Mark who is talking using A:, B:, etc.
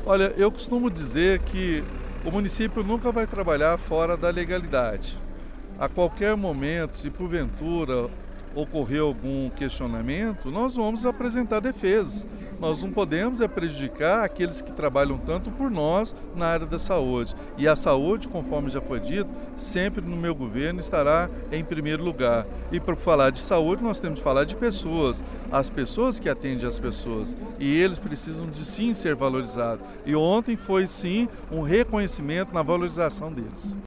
A: Olha, eu costumo dizer que o município nunca vai trabalhar fora da legalidade. A qualquer momento, se porventura ocorrer algum questionamento, nós vamos apresentar defesas. Nós não podemos prejudicar aqueles que trabalham tanto por nós na área da saúde. E a saúde, conforme já foi dito, sempre no meu governo estará em primeiro lugar. E para falar de saúde, nós temos que falar de pessoas, as pessoas que atendem as pessoas. E eles precisam de sim ser valorizados. E ontem foi sim um reconhecimento na valorização deles.